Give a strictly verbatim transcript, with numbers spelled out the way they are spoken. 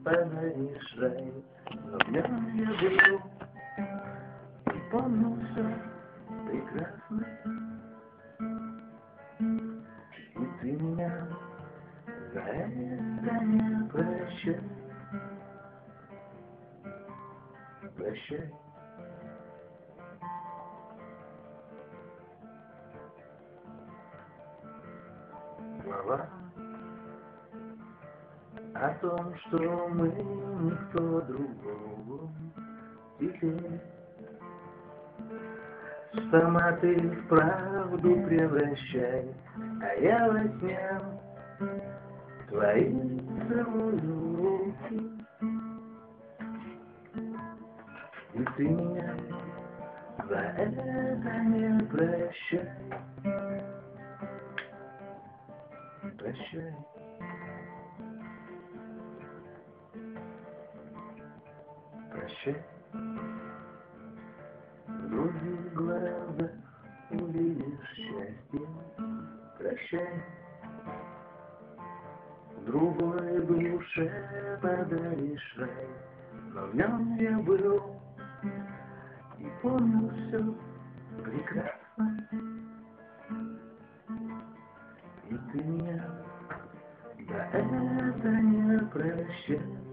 подаришь рай. Но в нем я был и помнил все прекрасно. И ты меня за это не прощай. Прощай. Слова о том, что мы никто другому теперь. Сама ты в правду превращай, а я во сне твои целую руки. И ты меня за это не прощай. Прощай. Прощай. В других глазах увидишь счастье. Прощай. В другой душе подаришь рай. Но в нем я был и помнил все прекрасно. И ты меня за это не прощай.